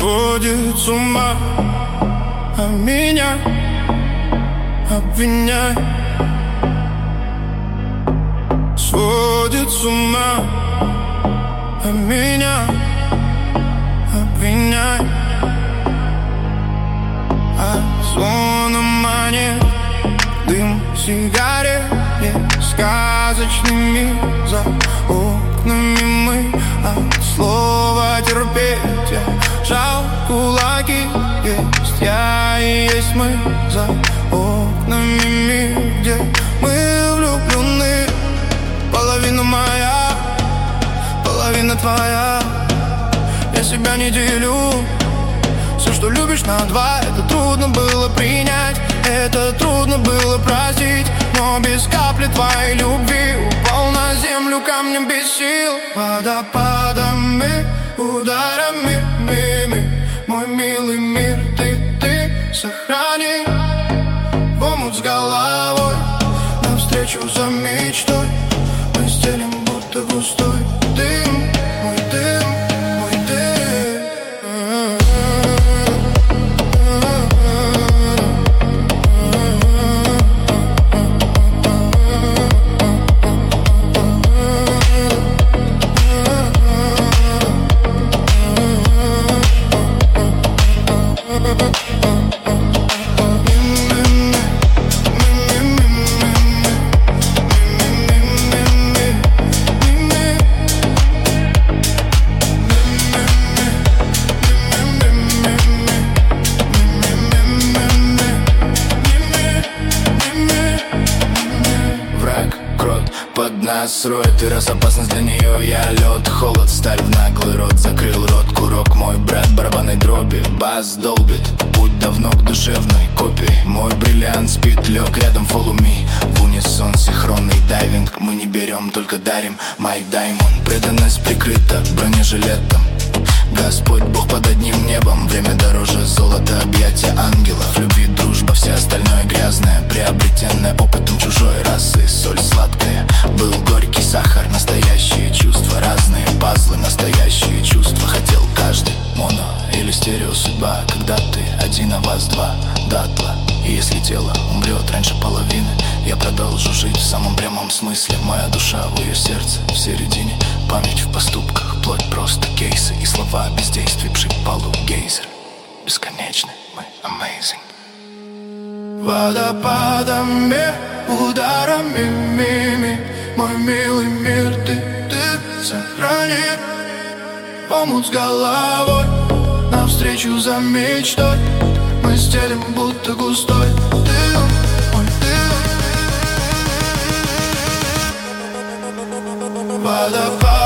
Сходит с ума, а меня обвиняй. Сводит с ума, а меня обвиняй. А звоном монет, дым сигарет, сказочный мир за окнами мы. От слова терпеть я сжал кулаки. Есть я и есть мы за окнами мир, где мы влюблены. Половина моя, половина твоя. Я себя не делю. Все, что любишь, на два. Это трудно было принять, это трудно было простить. Но без капли твоей любви упал на землю камнем без сил. Водопадами, ударами, мой милый мир, ты сохрани. В омут с головой, навстречу за мечтой. Мы стелим будто густой дым, мой дым, мой дым. Под нас роет, и раз опасность для нее, я лед, холод, сталь в наглый рот. Закрыл рот, курок, мой брат барабанной дроби. Бас долбит, путь давно к душевной копии. Мой бриллиант спит, лег рядом, follow me. В унисон, синхронный дайвинг. Мы не берем, только дарим, Майк Даймонд. Преданность прикрыта бронежилетом. Господь Бог под одним небом. Время дороже золота, объятия ангелов. Любви, дружба, все остальное грязное, приобретенное опытом чужой расы. Соль сладкая, был горький сахар. Настоящие чувства, разные пазлы. Настоящие чувства хотел каждый. Моно или стерео судьба, когда ты один, а вас два. Датла. И если тело умрет раньше половины, я продолжу жить в самом прямом смысле. Моя душа в ее сердце, в середине. Память в поступках, плоть просто кейсы. И слова без действий, пшик-палу, гейзер. Бесконечны, мы amazing. Водопадами, ударами, мой милый мир, ты сохрани. Омут с головой, навстречу за мечтой. Мы стелим будто густой дым, мой дым. Водопад.